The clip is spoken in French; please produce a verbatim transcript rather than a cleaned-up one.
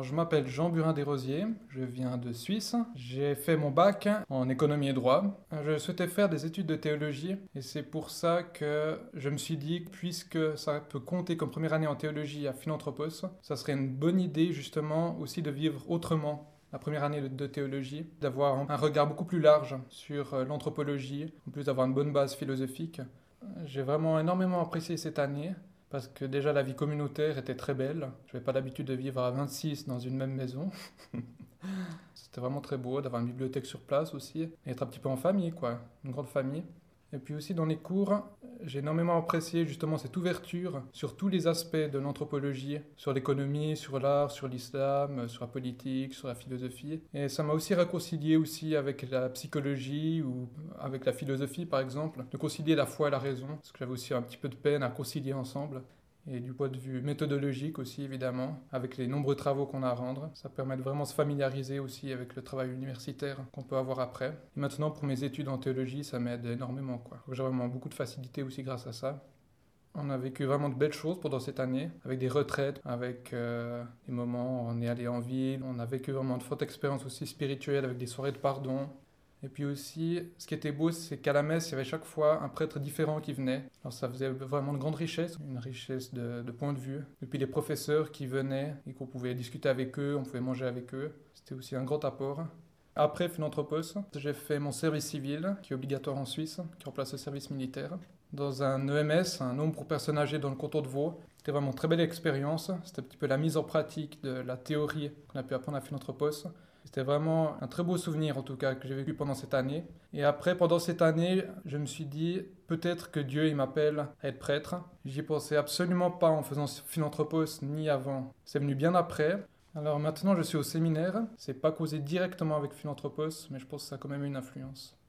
Alors, je m'appelle Jean Burin-Desrosiers, je viens de Suisse. J'ai fait mon bac en économie et droit. Je souhaitais faire des études de théologie et c'est pour ça que je me suis dit, puisque ça peut compter comme première année en théologie à Philanthropos, ça serait une bonne idée justement aussi de vivre autrement la première année de théologie, d'avoir un regard beaucoup plus large sur l'anthropologie, en plus d'avoir une bonne base philosophique. J'ai vraiment énormément apprécié cette année. Parce que déjà la vie communautaire était très belle. Je n'avais pas l'habitude de vivre à vingt-six dans une même maison. C'était vraiment très beau d'avoir une bibliothèque sur place aussi. Et être un petit peu en famille, quoi. Une grande famille. Et puis aussi dans les cours, j'ai énormément apprécié justement cette ouverture sur tous les aspects de l'anthropologie, sur l'économie, sur l'art, sur l'islam, sur la politique, sur la philosophie. Et ça m'a aussi réconcilié aussi avec la psychologie ou avec la philosophie par exemple, de concilier la foi et la raison, parce que j'avais aussi un petit peu de peine à concilier ensemble. Et du point de vue méthodologique aussi, évidemment, avec les nombreux travaux qu'on a à rendre. Ça permet de vraiment se familiariser aussi avec le travail universitaire qu'on peut avoir après. Et maintenant, pour mes études en théologie, ça m'aide énormément, quoi. J'ai vraiment beaucoup de facilité aussi grâce à ça. On a vécu vraiment de belles choses pendant cette année, avec des retraites, avec euh, des moments où on est allé en ville. On a vécu vraiment de fortes expériences aussi spirituelles, avec des soirées de pardon. Et puis aussi, ce qui était beau, c'est qu'à la messe, il y avait chaque fois un prêtre différent qui venait. Alors ça faisait vraiment une grande richesse, une richesse de, de points de vue. Et puis les professeurs qui venaient et qu'on pouvait discuter avec eux, on pouvait manger avec eux. C'était aussi un grand apport. Après Philanthropos, j'ai fait mon service civil, qui est obligatoire en Suisse, qui remplace le service militaire, dans un E M S, un home pour personnes âgées dans le canton de Vaud. C'était vraiment une très belle expérience. C'était un petit peu la mise en pratique de la théorie qu'on a pu apprendre à Philanthropos. C'était vraiment un très beau souvenir en tout cas que j'ai vécu pendant cette année. Et après, pendant cette année, je me suis dit peut-être que Dieu il m'appelle à être prêtre. J'y pensais absolument pas en faisant Philanthropos ni avant. C'est venu bien après. Alors maintenant, je suis au séminaire. C'est pas causé directement avec Philanthropos, mais je pense que ça a quand même une influence.